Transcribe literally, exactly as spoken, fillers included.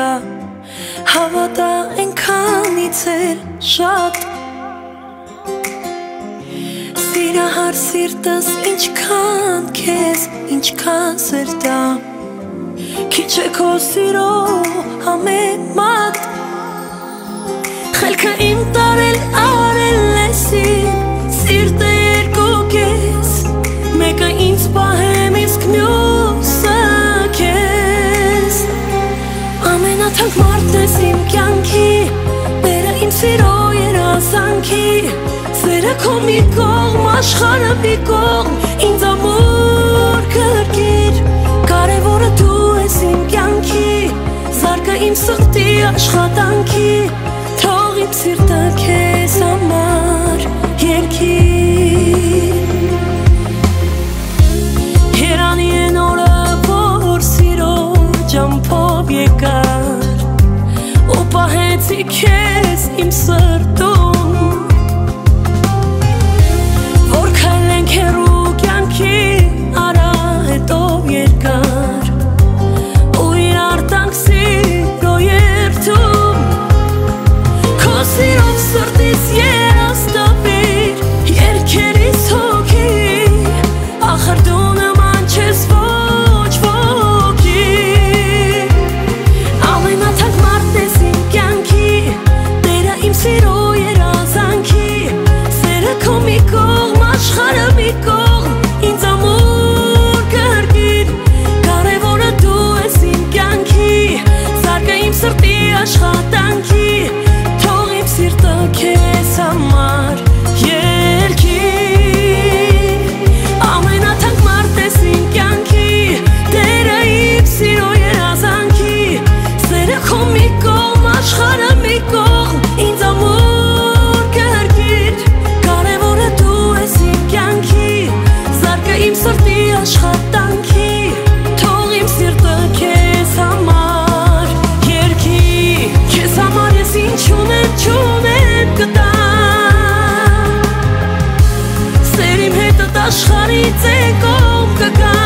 Հավատա այնքանից էր շատ Սիրահար սիրտս ինչքան քեզ, ինչքան սրտա Քիչ է քո սիրո համեն մատ Խելքը իմ տարել արել է սիր Սիրտը երկու կես Մեկը ինձ պահեմ իսկ մյուսը քեզ Ամենաթանկ մարդն ես իմ կյանքի Բերը իմ սիրո երազանքի Սերը քո մի կողմ, աշխարհը մի կողմ Ինձ ամուր կրկիր Կարևորը դու ես իմ կյանքի Զարկը իմ սրտի աշխատանքի Թող իմ սիրտը քեզ համար երգի Երանի են օրը, որ սիրո ջամփով եկար Ու պահեցի քեզ իմ սրտում Որ քայլենք հեռու կյանքի արահետով երկար Ու իրար տանք սիրո երթում Քո սիրով սրտիս երաս տվիր Երգերիս հոգի Ախր դու նման չես ոչ ոքի Ամենաթանկ մարդն ես իմ կյանքի Տերը իմ սիրո երազանքի Սերը քո մի կողմ, աշխարհը մի կողմ Ինձ ամուր կրկիր Կարևորը դու ես իմ կյանքի Զարկը իմ սրտի աշխատանքի Թող իմ սիրտը քեզ համար երգի Ամենաթանկ մարդ ես իմ կյանքի Տերը իմ սիրո երազանքի Սերը քո մի կողմ, աշխարհը մի կողմ Ինձ ամուր կրկիր Կարևորը դու ես իմ կյանքի Զարկը իմ սրտի աշխատանքի Թող իմ սիրտը քեզ համար երգի Քեզ համար ես ինչ ունեմ, չունեմ կտա Սեր իմ հետդ աշխարհից է կողմ կգա